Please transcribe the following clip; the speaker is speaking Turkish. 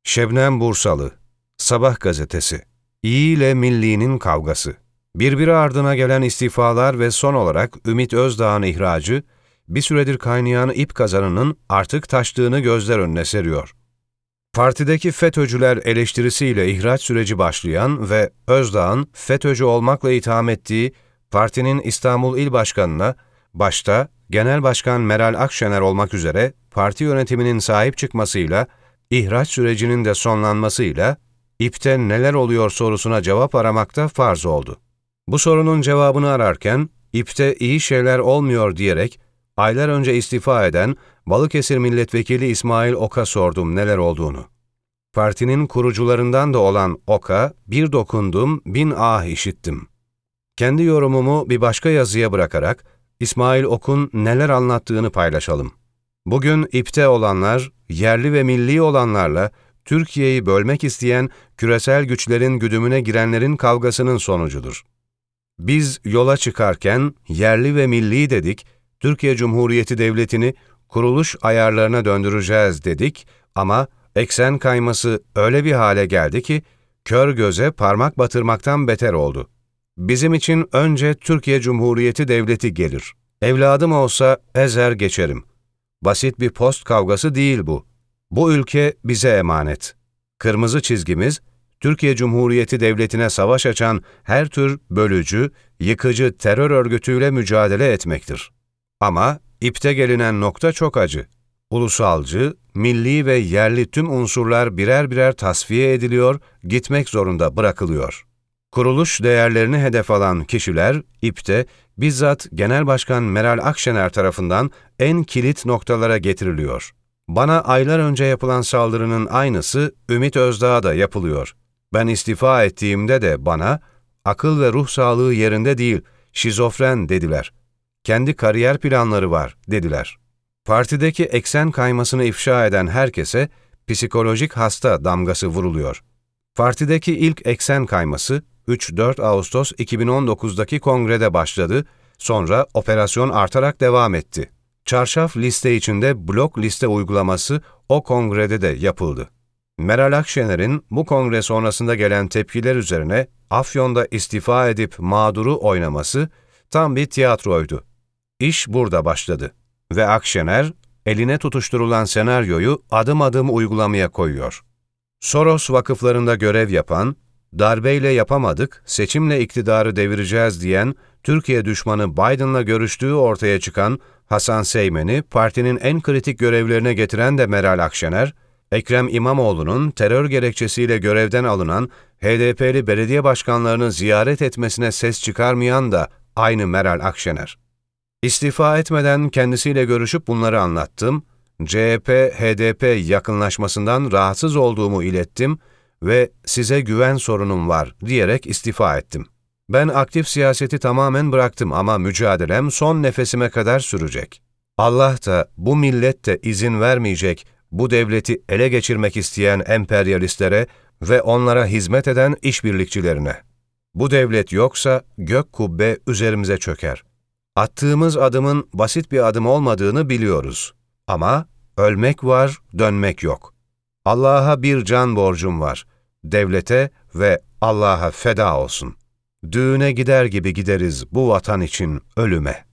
Şebnem Bursalı, Sabah gazetesi, İyi ile Milli'nin kavgası, birbiri ardına gelen istifalar ve son olarak Ümit Özdağ'ın ihracı, bir süredir kaynayan ip kazanının artık taştığını gözler önüne seriyor. Partideki FETÖ'cüler eleştirisiyle ihraç süreci başlayan ve Özdağ'ın FETÖ'cü olmakla itham ettiği partinin İstanbul İl Başkanı'na, başta Genel Başkan Meral Akşener olmak üzere parti yönetiminin sahip çıkmasıyla, ihraç sürecinin de sonlanmasıyla, İP'te neler oluyor sorusuna cevap aramakta farz oldu. Bu sorunun cevabını ararken, İP'te iyi şeyler olmuyor diyerek, aylar önce istifa eden Balıkesir Milletvekili İsmail Ok'a sordum neler olduğunu. Partinin kurucularından da olan Ok'a bir dokundum, bin ah işittim. Kendi yorumumu bir başka yazıya bırakarak İsmail Ok'un neler anlattığını paylaşalım. Bugün İP'te olanlar, yerli ve milli olanlarla Türkiye'yi bölmek isteyen küresel güçlerin güdümüne girenlerin kavgasının sonucudur. Biz yola çıkarken yerli ve milli dedik, Türkiye Cumhuriyeti Devleti'ni kuruluş ayarlarına döndüreceğiz dedik ama eksen kayması öyle bir hale geldi ki kör göze parmak batırmaktan beter oldu. Bizim için önce Türkiye Cumhuriyeti Devleti gelir. Evladım olsa ezer geçerim. Basit bir post kavgası değil bu. Bu ülke bize emanet. Kırmızı çizgimiz, Türkiye Cumhuriyeti Devleti'ne savaş açan her tür bölücü, yıkıcı terör örgütüyle mücadele etmektir. Ama İP'te gelinen nokta çok acı. Ulusalcı, milli ve yerli tüm unsurlar birer birer tasfiye ediliyor, gitmek zorunda bırakılıyor. Kuruluş değerlerini hedef alan kişiler, İP'te bizzat Genel Başkan Meral Akşener tarafından en kilit noktalara getiriliyor. Bana aylar önce yapılan saldırının aynısı Ümit Özdağ'a da yapılıyor. Ben istifa ettiğimde de bana, akıl ve ruh sağlığı yerinde değil, şizofren dediler. Kendi kariyer planları var dediler. Partideki eksen kaymasını ifşa eden herkese psikolojik hasta damgası vuruluyor. Partideki ilk eksen kayması 3-4 Ağustos 2019'daki kongrede başladı, sonra operasyon artarak devam etti. Çarşaf liste içinde blok liste uygulaması o kongrede de yapıldı. Meral Akşener'in bu kongre sonrasında gelen tepkiler üzerine Afyon'da istifa edip mağduru oynaması tam bir tiyatroydu. İş burada başladı ve Akşener eline tutuşturulan senaryoyu adım adım uygulamaya koyuyor. Soros vakıflarında görev yapan, darbeyle yapamadık, seçimle iktidarı devireceğiz diyen, Türkiye düşmanı Biden'la görüştüğü ortaya çıkan Hasan Seymen'i partinin en kritik görevlerine getiren de Meral Akşener, Ekrem İmamoğlu'nun terör gerekçesiyle görevden alınan HDP'li belediye başkanlarını ziyaret etmesine ses çıkarmayan da aynı Meral Akşener. İstifa etmeden kendisiyle görüşüp bunları anlattım, CHP-HDP yakınlaşmasından rahatsız olduğumu ilettim ve size güven sorunum var diyerek istifa ettim. Ben aktif siyaseti tamamen bıraktım ama mücadelem son nefesime kadar sürecek. Allah da bu millet de izin vermeyecek bu devleti ele geçirmek isteyen emperyalistlere ve onlara hizmet eden işbirlikçilerine. Bu devlet yoksa gök kubbe üzerimize çöker. Attığımız adımın basit bir adım olmadığını biliyoruz. Ama ölmek var, dönmek yok. Allah'a bir can borcum var. Devlete ve Allah'a feda olsun. Düğüne gider gibi gideriz bu vatan için ölüme.